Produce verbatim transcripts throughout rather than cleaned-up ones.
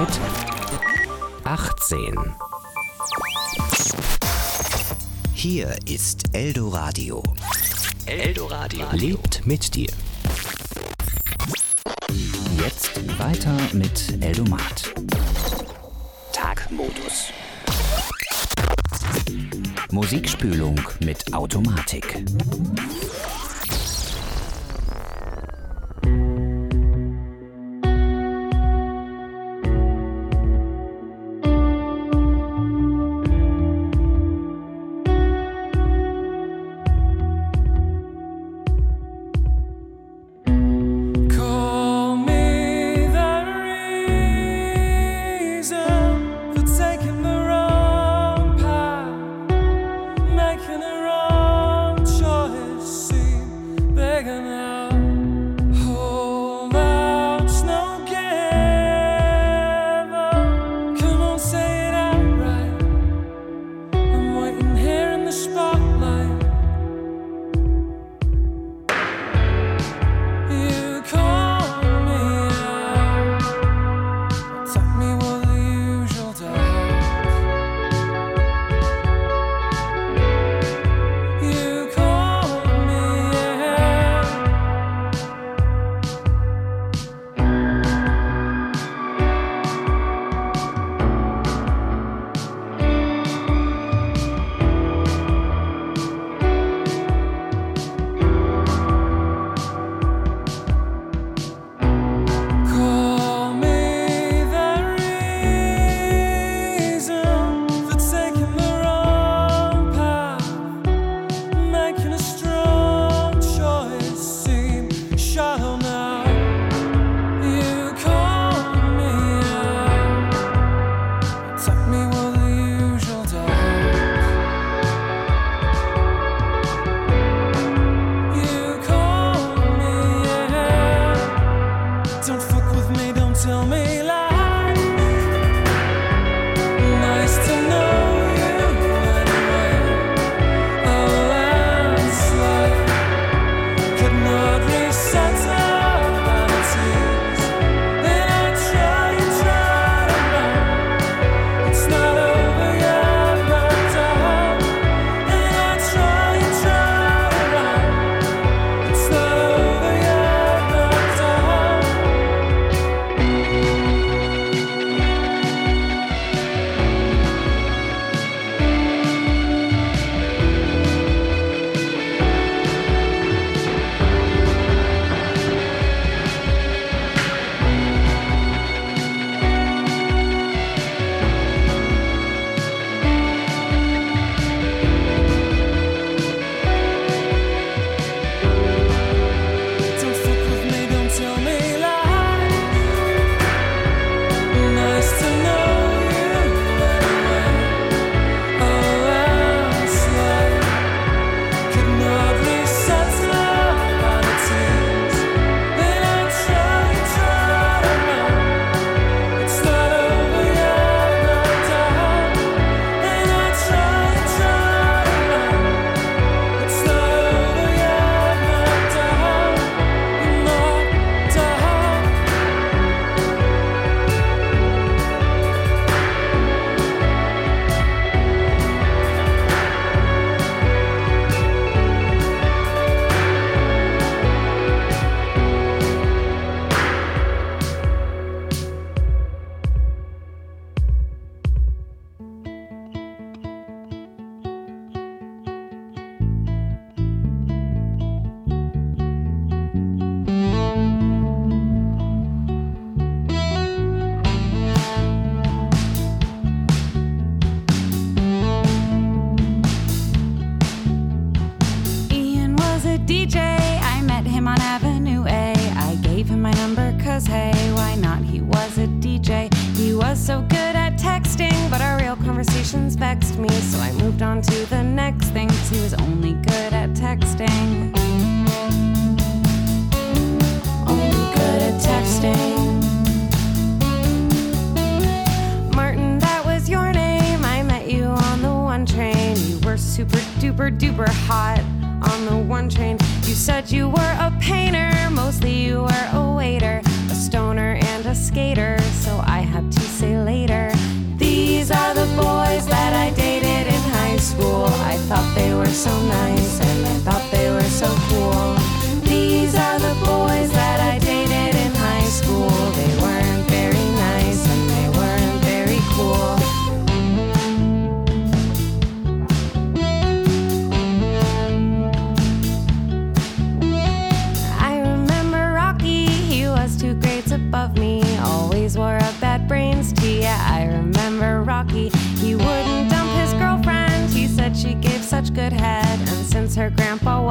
mit achtzehn. Hier ist Eldoradio. Eldoradio lebt mit dir. Jetzt weiter mit Eldomat. Tagmodus. Musikspülung mit Automatik. D J, I met him on Avenue A. I gave him my number cause hey, why not? He was a D J. He was so good at texting, but our real conversations vexed me. So I moved on to the next thing, cause he was only good at texting. Only good at texting. Martin, that was your name. I met you on the one train. You were super duper duper hot on the one train. You said you were a painter, mostly you were a waiter, a stoner and a skater. So I had to say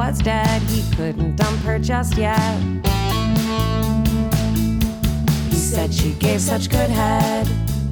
was dead. He couldn't dump her just yet. He said she gave such good head.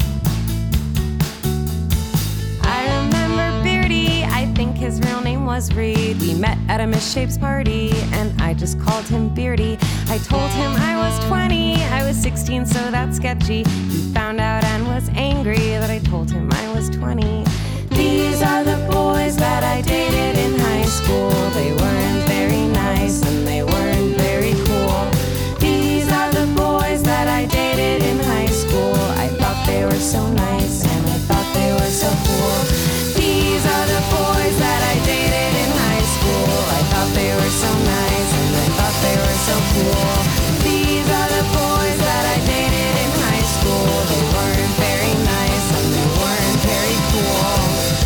I remember Beardy, I think his real name was Reed. We met at a Misshapes party, and I just called him Beardy. I told him I was twenty, I was sixteen, so that's sketchy. He found out and was angry that I told him I was twenty. These are the boys that I dated in high school. They weren't very nice and they weren't very cool. These are the boys that I dated in high school. I thought they were so nice and I thought they were so cool. These are the boys that I dated in high school. I thought they were so nice and I thought they were so cool. These are the boys that I dated in high school. They weren't very nice and they weren't very cool.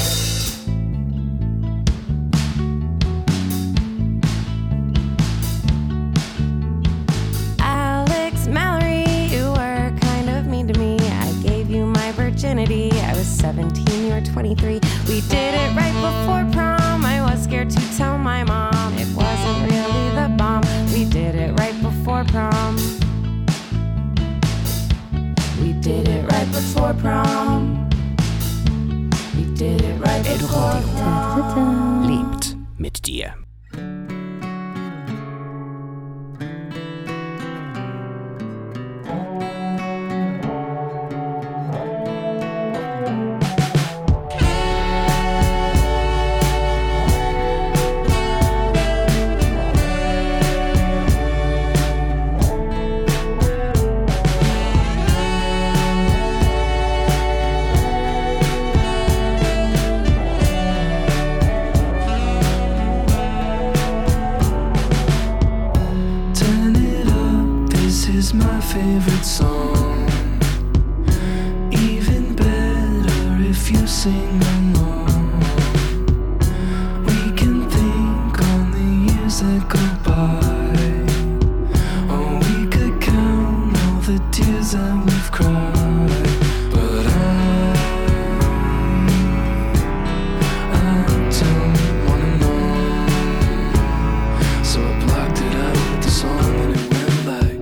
I was seventeen, you were twenty-three. We did it right before prom. I was scared to tell my mom it wasn't really the bomb. We did it right before prom. We did it right before prom. We did it right before prom. Lebt mit dir. Favorite song, even better if you sing along. We can think on the years that go by, or we could count all the tears that we've cried. But I, I don't wanna know, so I blocked it out with the song and it went like.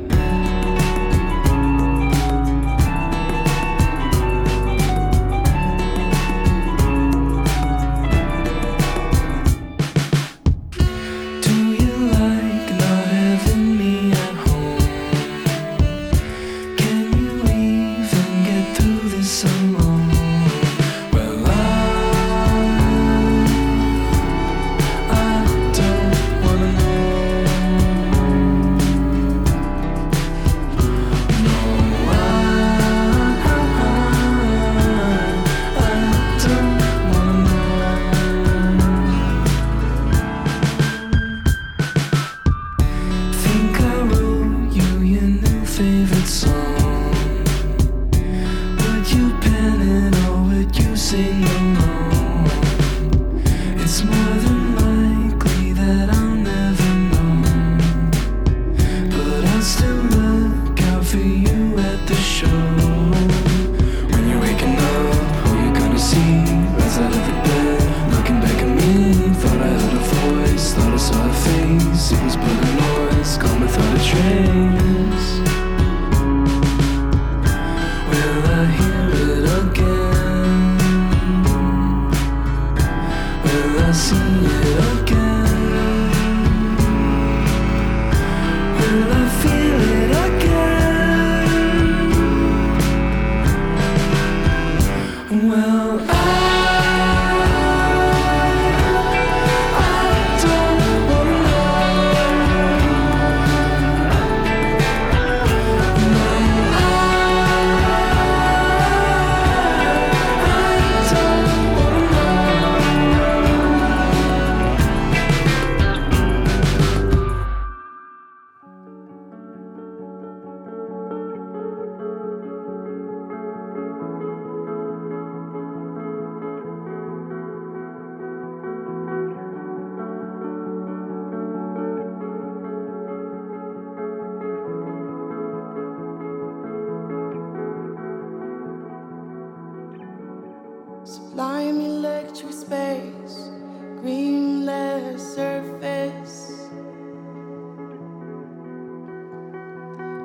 Sublime electric space, greenless surface.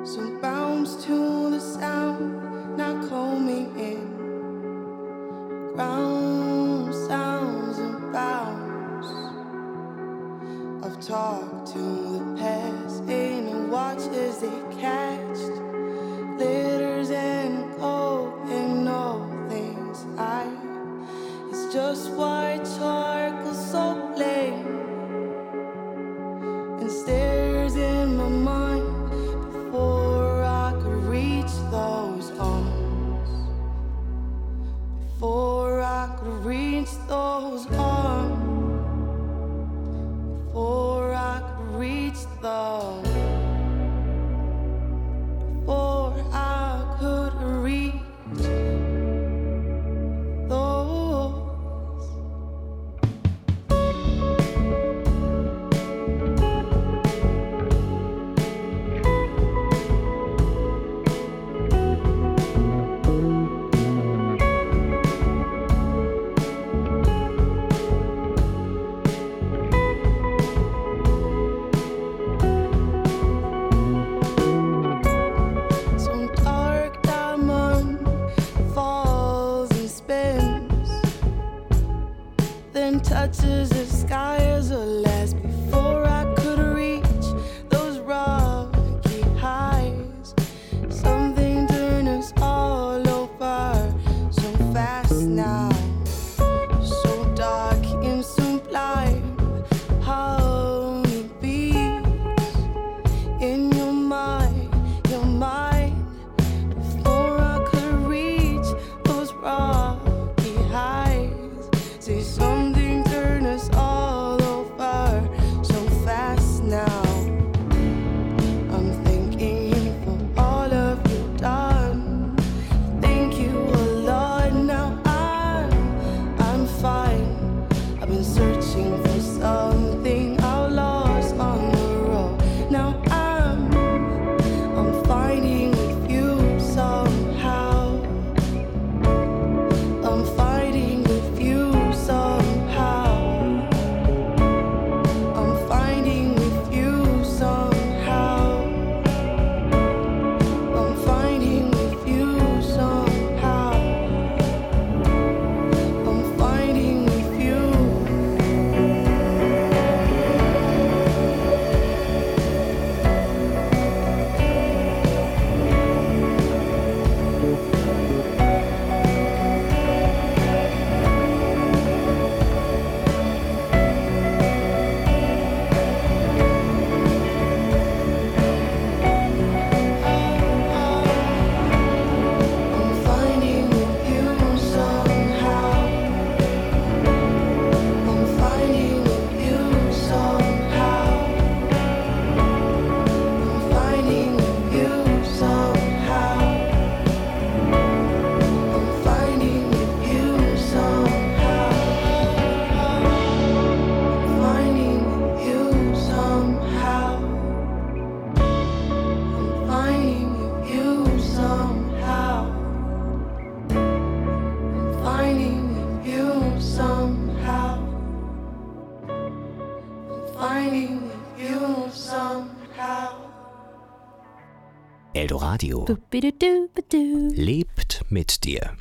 So bounce to the sound, now call me in. Ground sounds and bounce. I've talked to the past in and watch as they catched glitters and gold and all things I. It's just white charcoal so plain and stares in my mind before I could reach those arms. Before I could reach those arms. Before I could reach those. Before I could reach those. Touches the sky as a last before I could reach those rocky highs. Something turned us all over so fast now, so dark and sublime. How it beats in your mind, your mind. Before I could reach those rocky highs, say something. Us all over so fast now. I'm thanking for all of you done. Thank you a lot. Now I'm I'm fine. I've been searching for something I lost on the road. Now I'm I'm fighting with you somehow. I'm fighting with you somehow. Eldoradio lebt mit dir.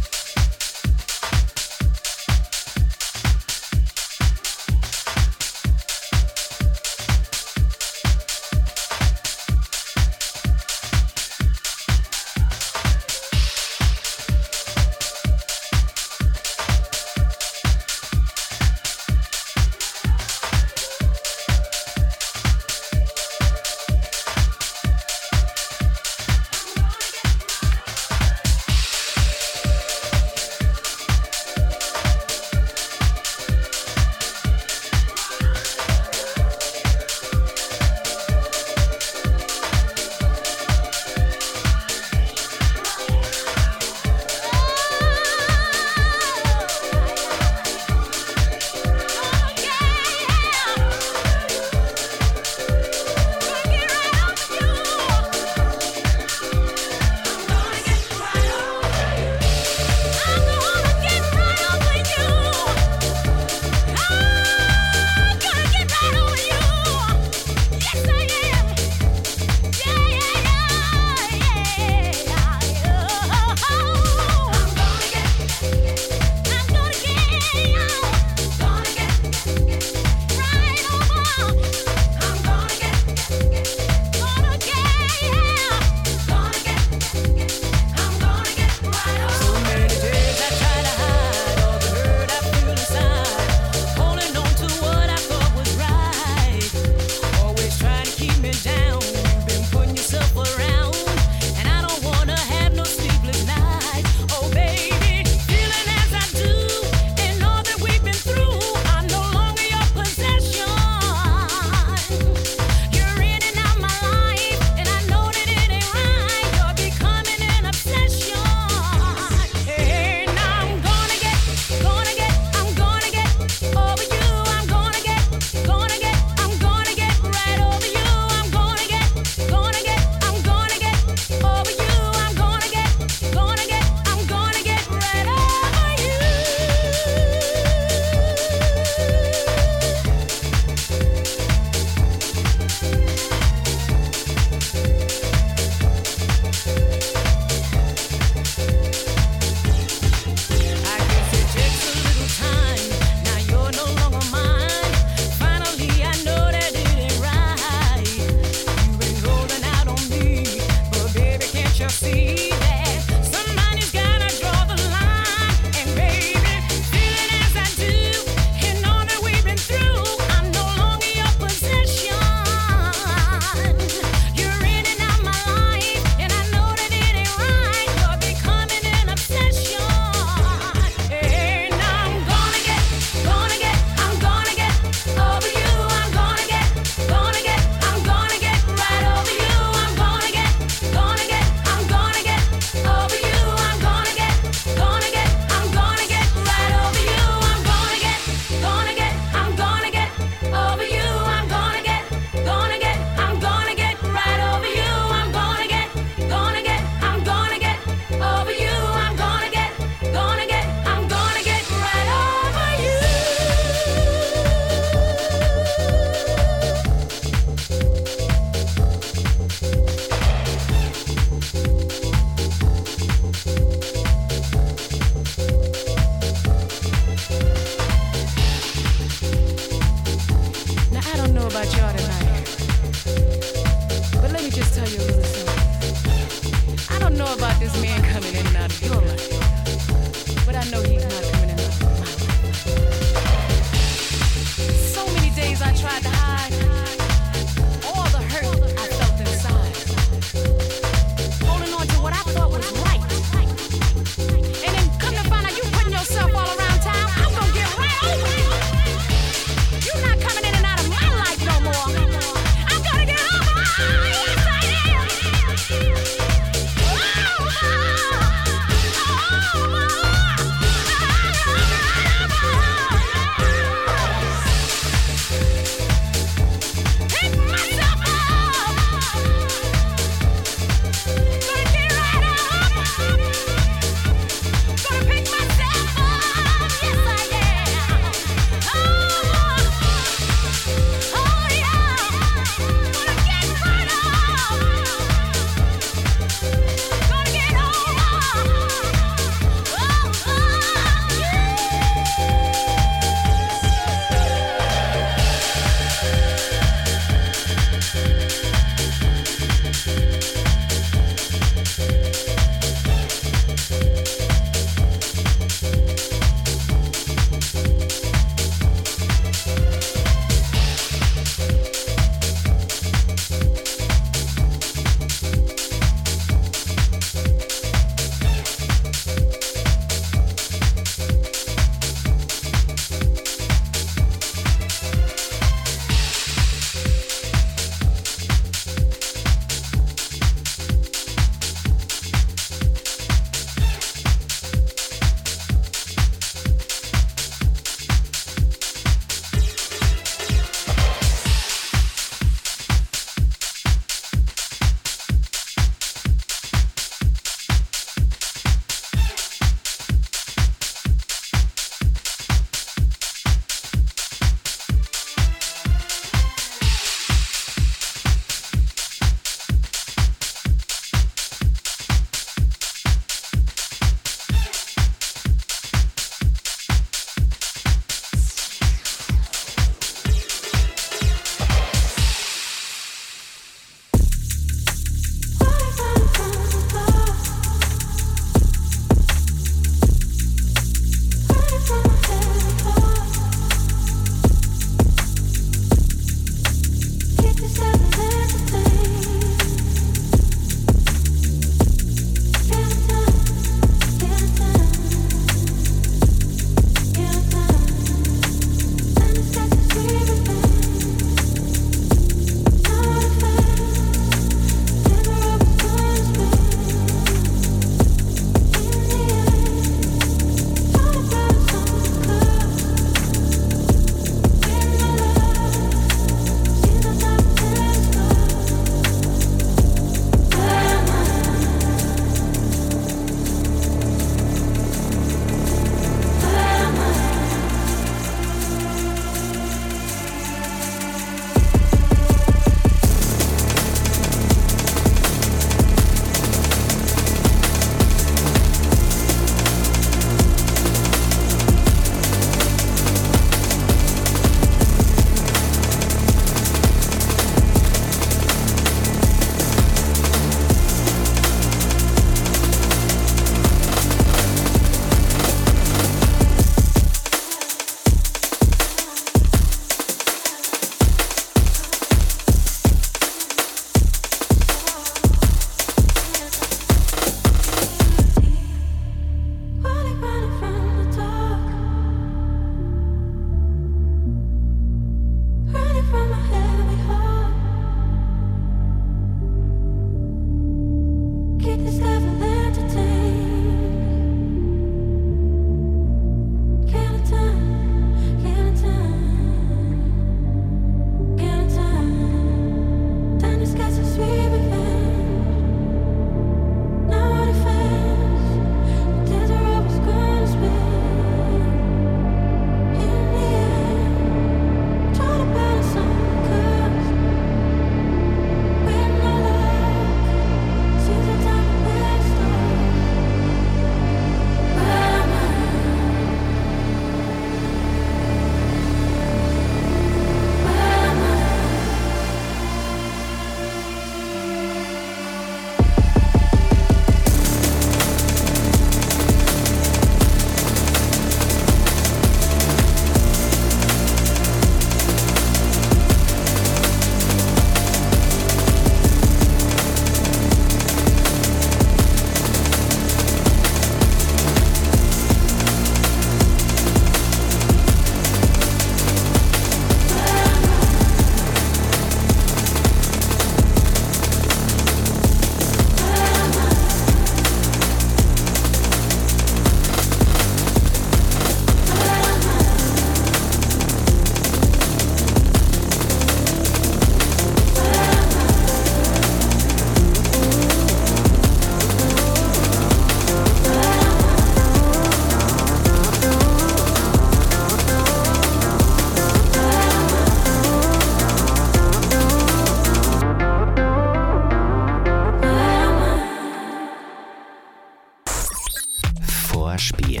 Vorspiel.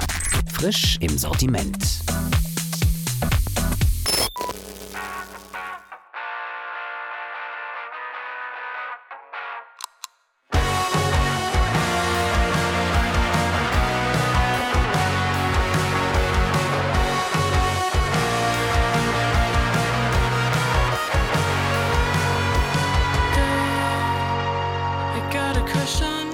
Frisch im Sortiment.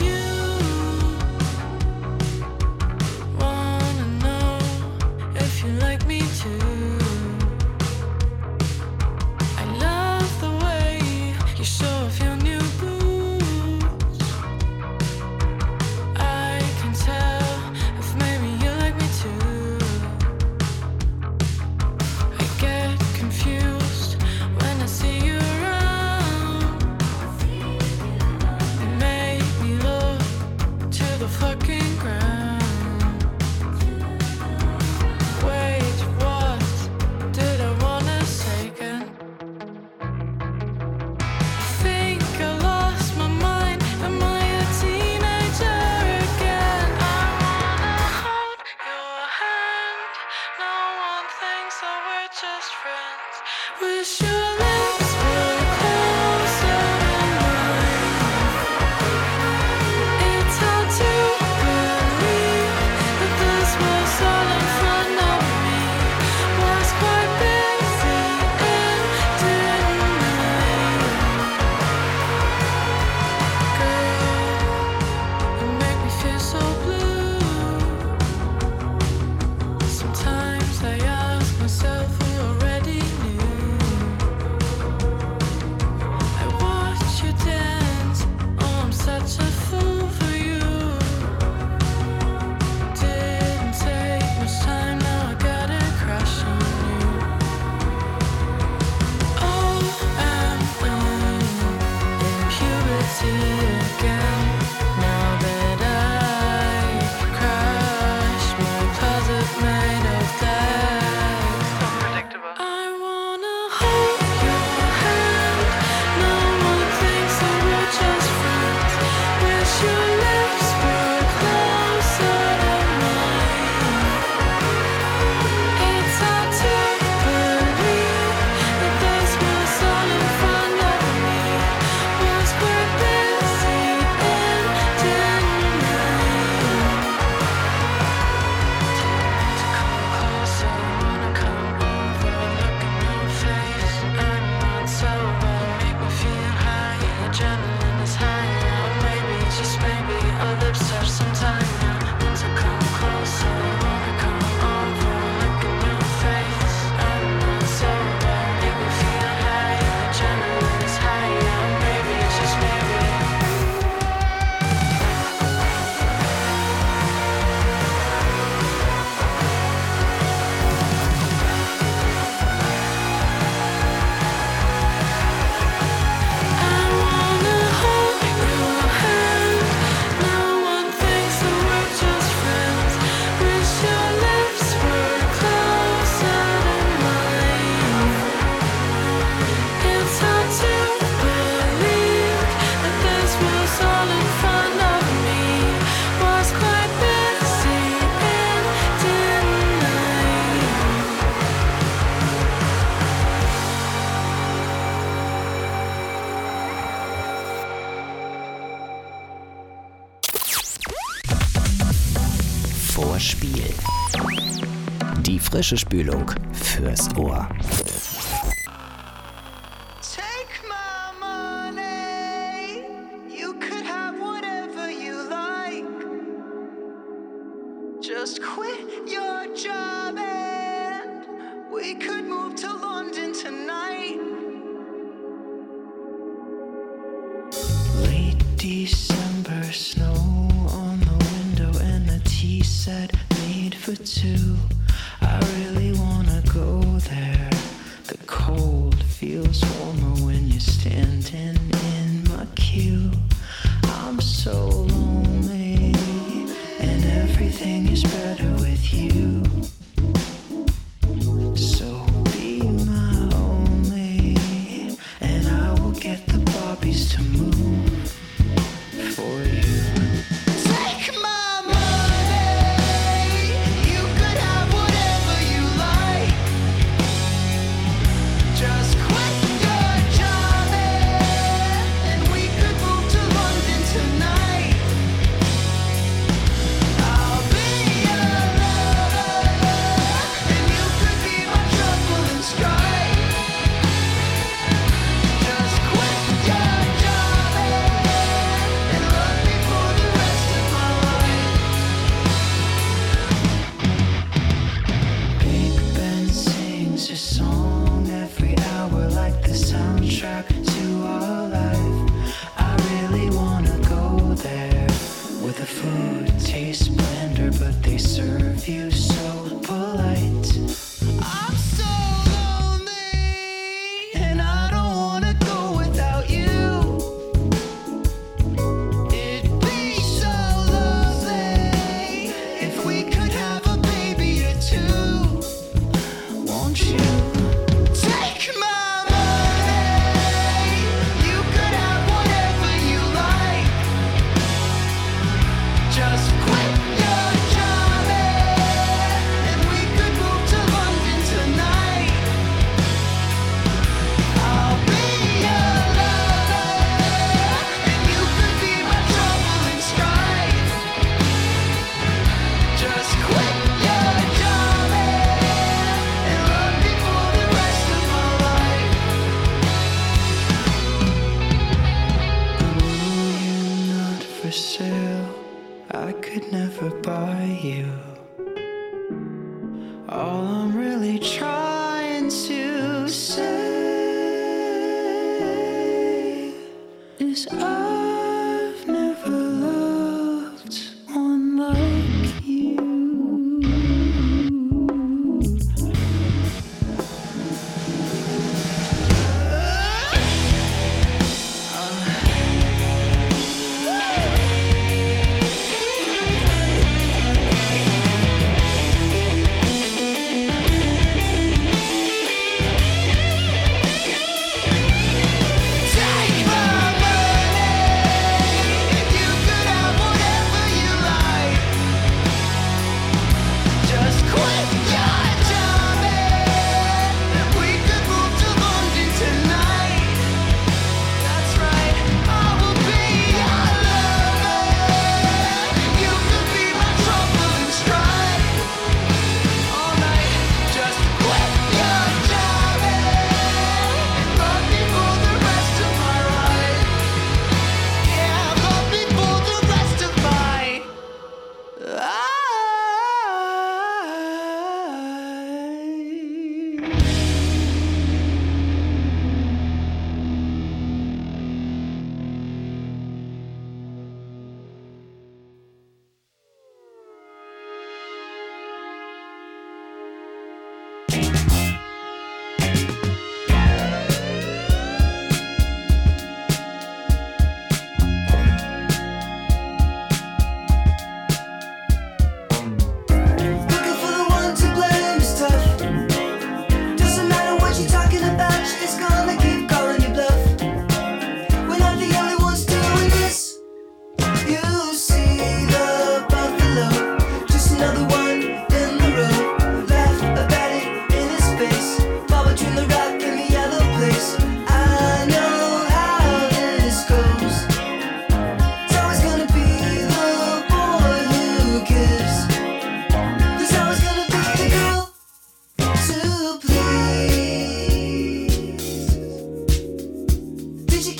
If you Frische Spülung fürs Ohr. Take my money. You could have whatever you like. Just quit your job and we could move to London tonight. Late December, snow on the window and the tea set made for two. I really wanna go there. The cold feels warmer when you're standing in my queue. I'm so lonely and everything is better with you. So be my only and I will get the Barbies to move for you. Take my money. You could have whatever you like. Just quit your job and we could move to London tonight. I'll be your lover and you could be my trouble and strife. Just quit your job and love me for the rest of my life. Big Ben sings a song every hour like the soundtrack to our life. I really wanna go there where the food tastes blender but they serve you so polite. I'm so lonely and I don't wanna go without you. It'd be so lovely if we could have a baby or two. Won't you? Take my money. You could have whatever you like. Just quit your job and we could move to London tonight. I'll be your lover and you could be my trouble and strife. Just quit your job and love me for the rest of my life. You're not for sale. I could never buy you. All I'm really trying to say is I've never loved one like you. Take my money.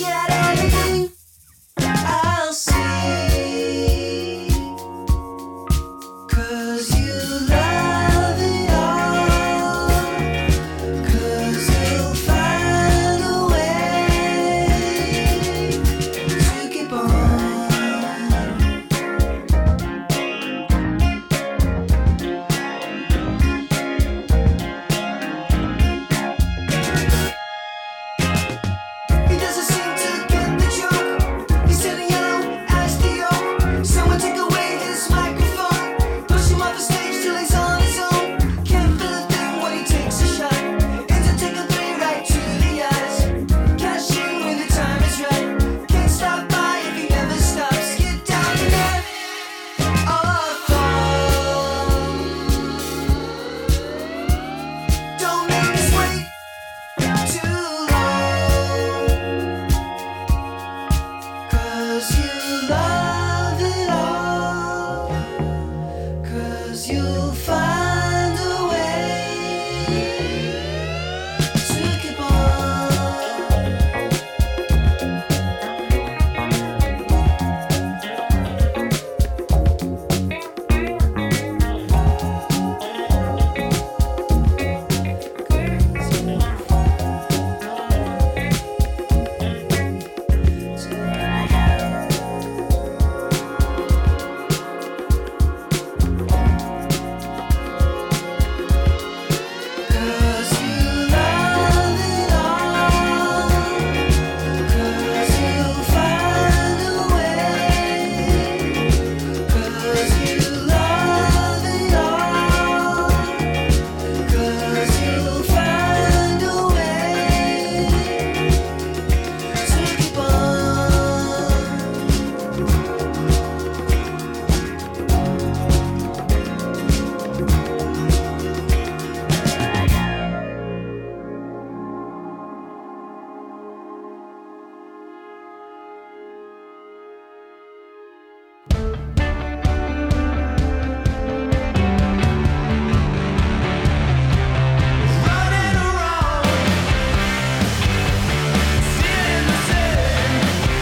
at everything I'll see. 'Cause you love it all. 'Cause you'll find a way to keep on. He doesn't seem to get the joke. He's turning yellow as the oak. Someone take away his microphone. Push him off the stage till he's on his own. Can't feel a thing when he takes a shot. Into take a three right to the eyes. Cash in when the time is right. Can't stop by if he never stops. Get down to that. Oh, fall. Don't make us wait too long. 'Cause you love it all. 'Cause you'll find a way to keep on. Cause you love it all. 'Cause you'll find a way. 'Cause you love it all. 'Cause you'll find a way to keep on. Running around, feeling the same.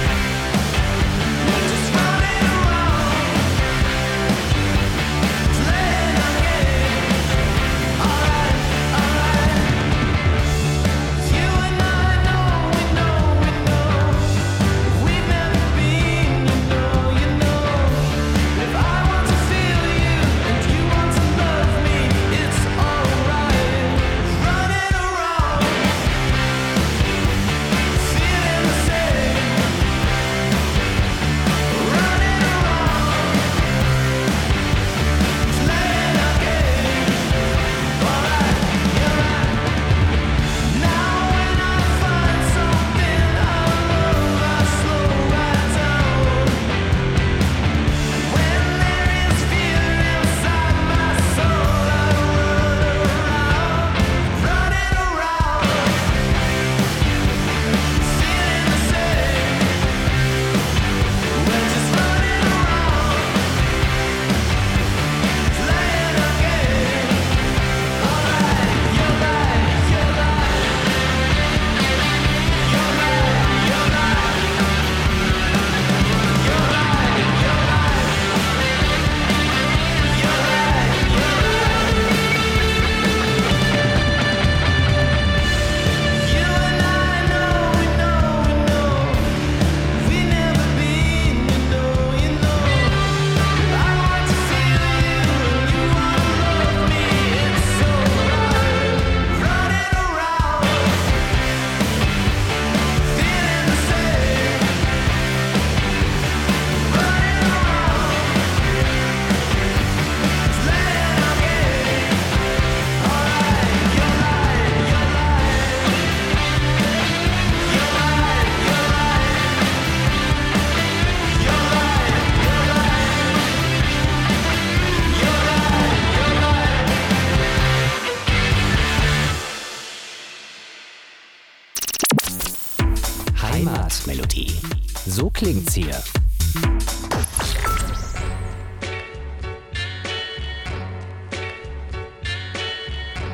We're just running around, playing our game. Alright, alright. You and I know, we know, we know. We've never been, you know, you know. If I want to feel you and you want to love me, it's alright. Running around, feeling the same. Running around, playing our game. Alright, you're right. Now when I find something I love, I slow right down. When there is fear inside my soul, I run around, running around, feeling the same. We're just running around, playing our game. Alright, you're right, you're right. You're right, you're right. You're right, you're right. You're right, you're right. You and I know, we know, we know. We never been, you know, you know. I want to feel you and you want to love me. It's so right. Running around, feeling the same. Running around, playing our game. Alright, you're right, you're right. You're right, you're right. You're right, you're right. You're right, you're right. Heimatmelodie. So klingt's hier.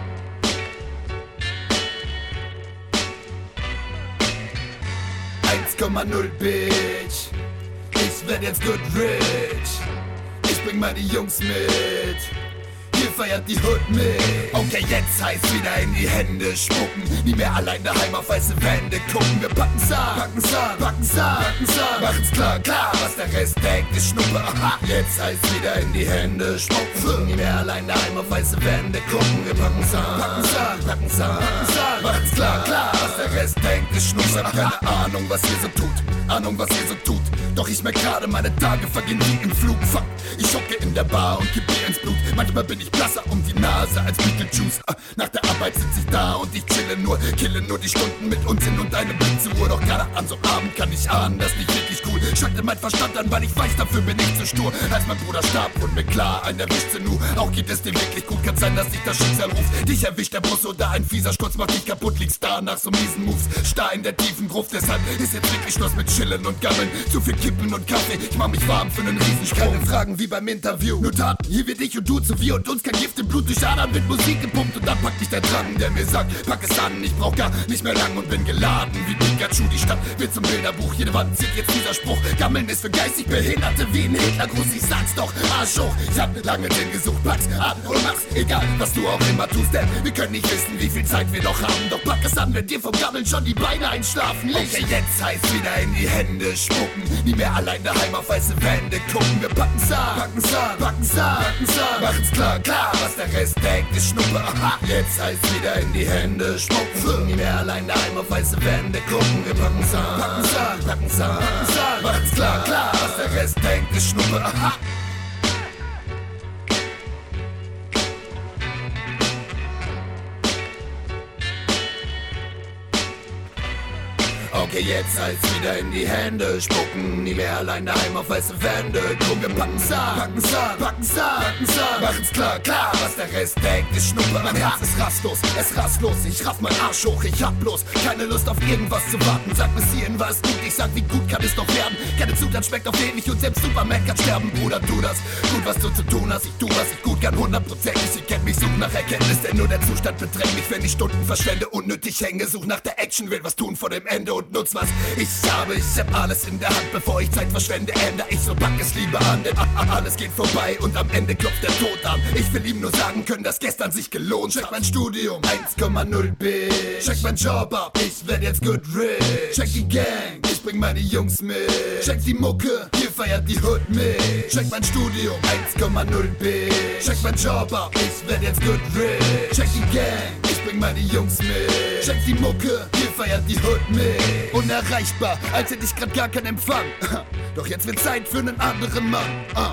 Eins Komma null Bitch. Ich werd jetzt good rich. Ich bring meine Jungs mit. Hier feiert die Hood mit. Okay, jetzt heißt wieder in die Hände spucken. Nie mehr allein daheim auf weiße Wände gucken. Wir packen's an, packen's an, packen's an, packen's an. Machen's klar, klar, was der Rest denkt, ist Schnuppe. Aha, jetzt heißt wieder in die Hände spucken. Nie mehr allein daheim auf weiße Wände gucken. Wir packen's an, packen's an, packen's an, packen's an. Machen's klar, klar, was der Rest denkt, ist Schnuppe. Ich hab keine Ahnung, was ihr so tut. Ahnung, was ihr so tut. Doch ich merk gerade, meine Tage vergehen wie im Flugfang. Ich hocke in der Bar und kipp mir ins Blut. Manchmal bin ich blasser um die Nase als Beetlejuice. Nach der Arbeit sitz ich da und ich chille nur, kille nur die Stunden mit Unsinn und einem Blick zur Uhr. Doch gerade an so Abend kann ich ahnen, das ist nicht wirklich cool. Schalte mein Verstand an, weil ich weiß, dafür bin ich zu stur. Als mein Bruder starb, wurde mir klar, ein erwischte Nu. Auch geht es dir wirklich gut, kann sein, dass dich das Schicksal ruft. Dich erwischt der Bus oder ein fieser Sturz macht dich kaputt. Liegst da nach so miesen Moves, starr in der tiefen Gruft. Deshalb ist jetzt wirklich Schluss mit Chillen und Gammeln. Zu viel Kippen und Kaffee, ich mach mich warm für nen Riesensprung. Keine Fragen wie beim Interview, nur Taten. Hier wird ich und du zu wir und uns kein Gift im Blut. Durch Adern wird Musik gepumpt und dann packt dich der Drang, der mir sagt, pack es an, ich brauch gar nicht mehr lang und bin geladen wie Pikachu. Die Stadt wird zum Bilderbuch, jede Wand zieht jetzt dieser Spruch. Gammeln ist für geistig Behinderte wie ein Hitlergruß. Ich sag's doch, Arsch hoch, ich hab lange den gesucht. Pack's an und mach's, egal was du auch immer tust, denn wir können nicht wissen, wie viel Zeit wir noch haben. Doch pack es an, wenn dir vom Gammeln schon die Beine einschlafen. Okay, jetzt heißt wieder in die Hände spucken. Nie mehr allein daheim auf weiße Wände gucken. Wir packen's an, packen's an, packen's an, packen's an. Machen's klar, klar, was der Rest denkt, ist Schnuppe. Aha, jetzt heißt wieder in die Hände spucken. Nie mehr allein daheim auf weiße Wände gucken. Wir packen's an, packen's an, packen's an, packen's an. Machen's klar, klar, was der Rest denkt, ist Schnuppe. Aha. Okay, jetzt heißt wieder in die Hände spucken. Nie mehr allein daheim auf weiße Wände. Komm, wir packen's an, packen's an, packen's an, packen's an. Machen's klar, klar, was der Rest denkt, ist Schnuppe. Mein Herz ist rastlos, es rastlos. Ich raff mein Arsch hoch, ich hab bloß keine Lust auf irgendwas zu warten. Sag bis hierhin war es gut, ich sag, wie gut kann es doch werden. Keine Zutat schmeckt auf ewig und selbst Superman kann sterben. Bruder, tu das, gut was du zu tun hast. Ich tu, was ich gut kann, hundertprozentig. Ich kenn mich, such nach Erkenntnis, denn nur der Zustand bedrängt mich, wenn ich Stunden verschwende, unnötig hänge. Such nach der Action, will was tun vor dem Ende und nutz was ich habe. Ich hab alles in der Hand, bevor ich Zeit verschwende, ändere ich so, pack es lieber an, denn alles geht vorbei und am Ende klopft der Tod an. Ich will ihm nur sagen können, dass gestern sich gelohnt. Check mein Studium, eins Komma null Bitch. Check mein Job ab, ich werd jetzt good rich. Check die Gang, ich bring meine Jungs mit. Check die Mucke, hier feiert die Hood mit. Check mein Studium, eins Komma null Bitch. Check mein Job ab, ich werd jetzt good rich. Check die Gang, ich bring meine Jungs mit. Check die Mucke, hier feiert die Hood mit. Unerreichbar, als hätte ich grad gar keinen Empfang. Doch jetzt wird Zeit für einen anderen Mann. uh.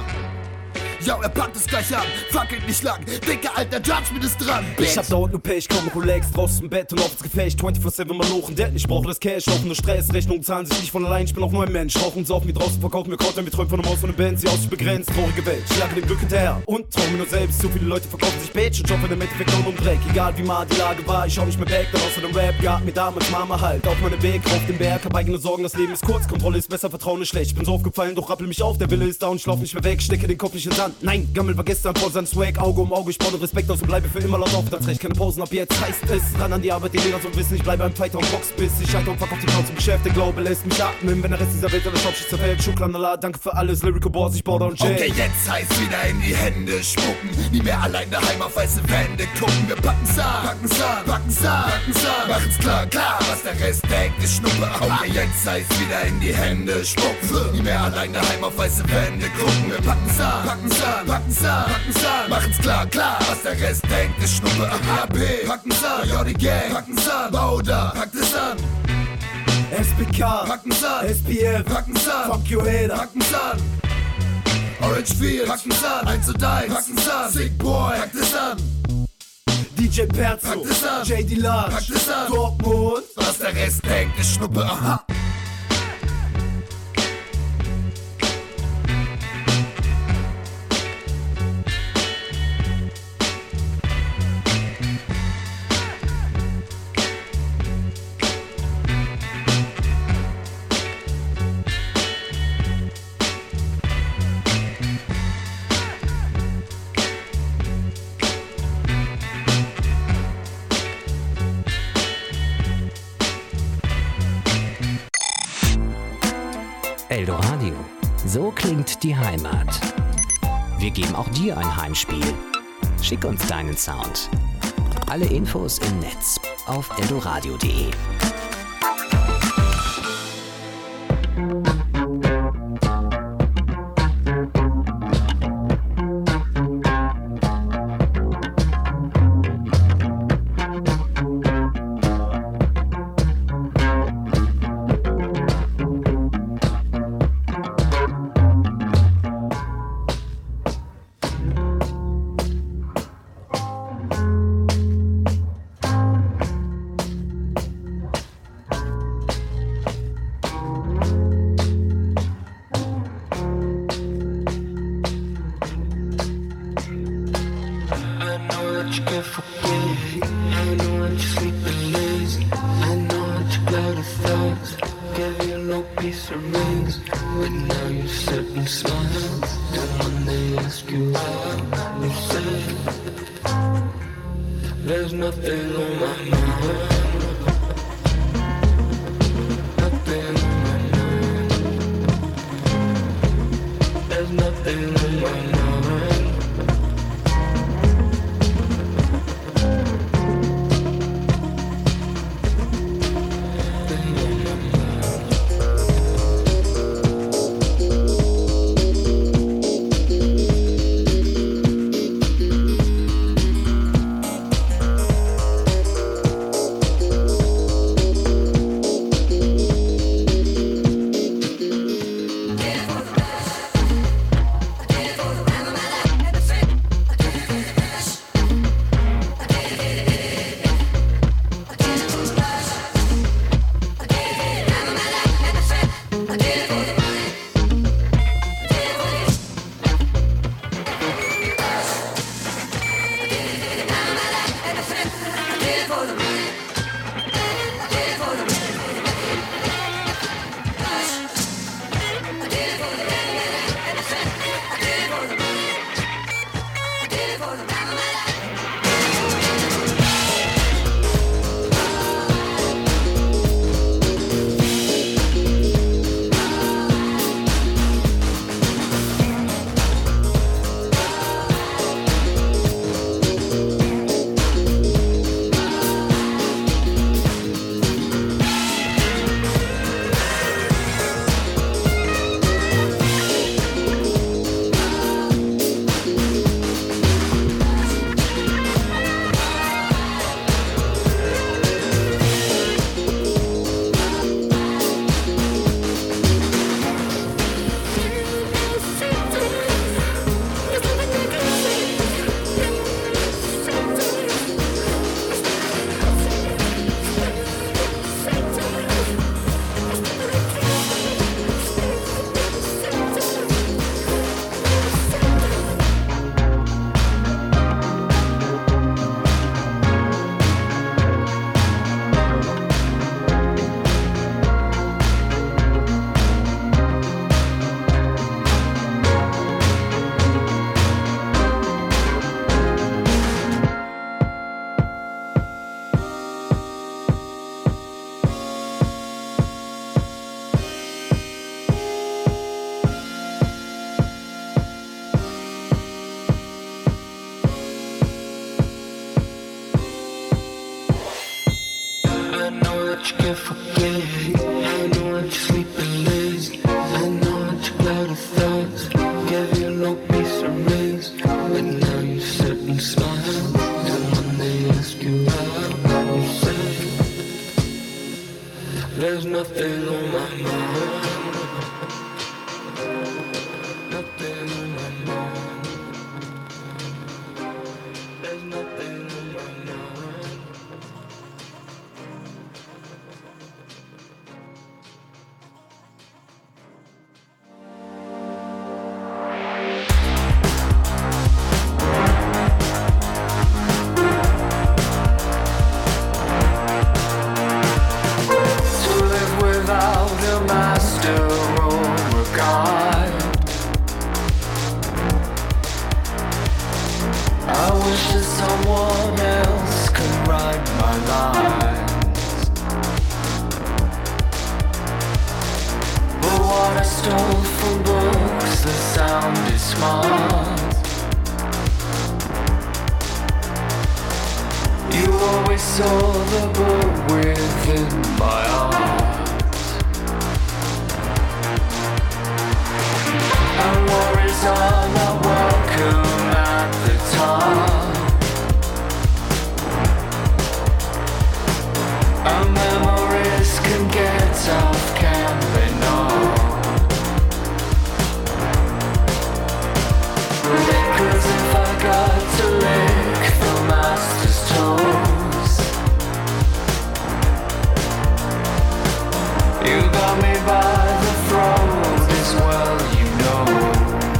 Ja, er packt es gleich an, fackelt nicht lang. Dicker alter Judgment ist dran, bitch. Ich hab dauernd nur Pech, komm Rolex, draußen im Bett und auf ins Gefecht. vierundzwanzig sieben mal lochen, denn ich brauche das Cash. Rauchen nur Stress, Rechnungen zahlen sich nicht von allein. Ich bin auch nur ein Mensch, rauchen und saufen wie draußen, verkaufen mir Kraut, wenn wir träumen von einem Haus von einer Band. Sie aus begrenzt, traurige Welt, ich jage dem Glück hinterher und trau mir nur selbst. Zu viele Leute verkaufen sich Bitch und jobben im Endeffekt nur um Dreck. Egal wie mal die Lage war, ich schau nicht mehr back, denn außer dem Rap gab mir damals Mama halt auf meinem Weg auf den Berg. Hab eigene Sorgen, das Leben ist kurz, Kontrolle ist besser, Vertrauen ist schlecht. Ich bin so aufgefallen, doch rappel mich auf, der Wille ist da und ich lauf nicht mehr weg. Stecke den Kopf nicht in den Sand, nein, Gammel war gestern vor seinem Swag, Auge um Auge, ich baue Respekt aus und bleibe für immer laut auf. Das Recht, keine Pausen ab jetzt, heißt es ran an die Arbeit, die Lehrer so wissen, ich bleibe ein Fighter und Box bis ich scheiter und verkauf die Cloud zum Geschäft. Der Glaube lässt mich atmen, wenn der Rest dieser Welt an der Shopschicht zerfällt. Schuklanala, danke für alles, Lyrical Boss, ich baue da und Jay. Okay, jetzt heißt wieder in die Hände spucken. Nie mehr allein daheim auf weiße Wände gucken. Wir packen's an, packen's an, packen's an, packen's an. Machen's klar, klar, was der Rest denkt, ist Schnuppe. Okay, jetzt heißt wieder in die Hände spucken. Nie mehr allein daheim auf weiße Wände gucken. Wir packen's an, packen's an, packen's an, packen's an. Machen's klar, klar, was der Rest denkt, ist Schnuppe. A P, packen's an, J D Gang, packen's an, Bauda, packt es an. S P K, packen's an, S P F, packen's an, fuck you hater, packen's an. Orange Field, packen's an, eins und eins, packen's an, Sick Boy, packt es an. D J Perzo, packt es an, J D Large, packt es an, Dortmund, was der Rest denkt, ist Schnuppe, aha. Eldoradio. So klingt die Heimat. Wir geben auch dir ein Heimspiel. Schick uns deinen Sound. Alle Infos im Netz auf eldoradio punkt de. I stole from books, the sound is smart. You always saw the book within my heart. And worries are not welcome at the top. And memories can get tough, can they not? Cause if I got to lick the master's toes, you got me by the throat as well, you know.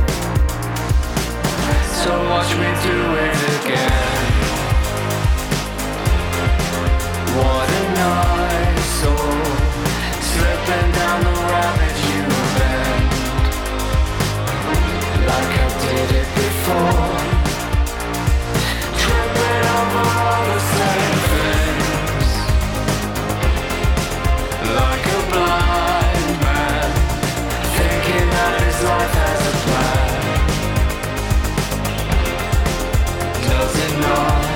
So watch me do it again. What a night soul, slipping down the rabbit you bend, like I did it before, tripping over all the same things, like a blind man, thinking that his life has a plan. Does it not?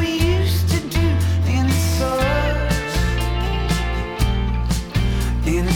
In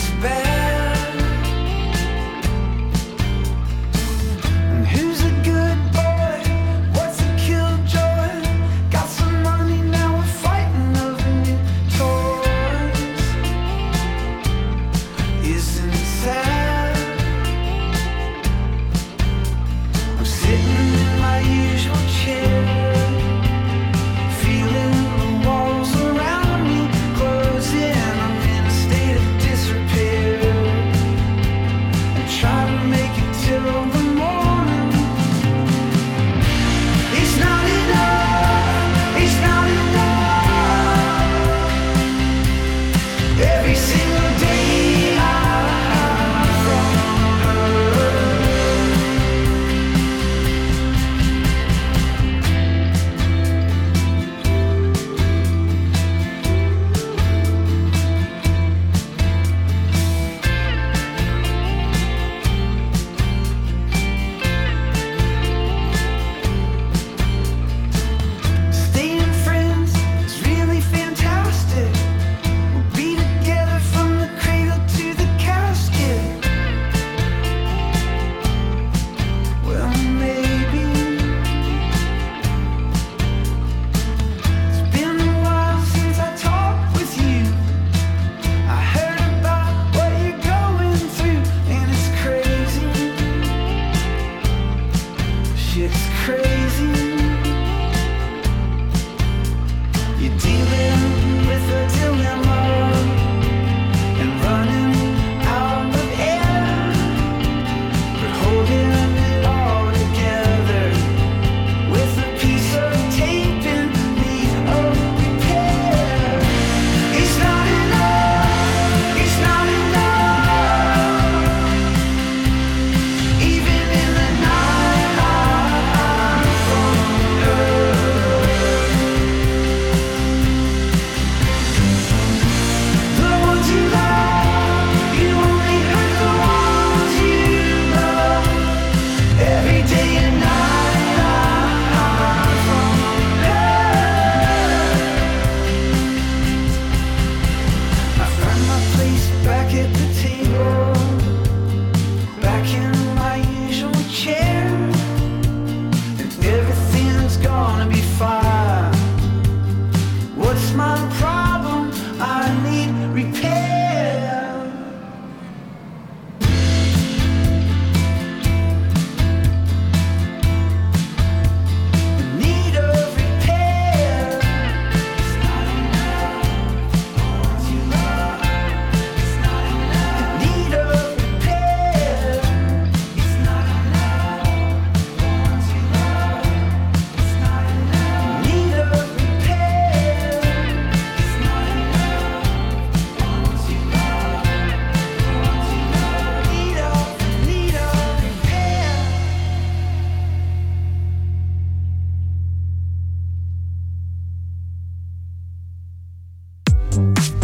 Podcast.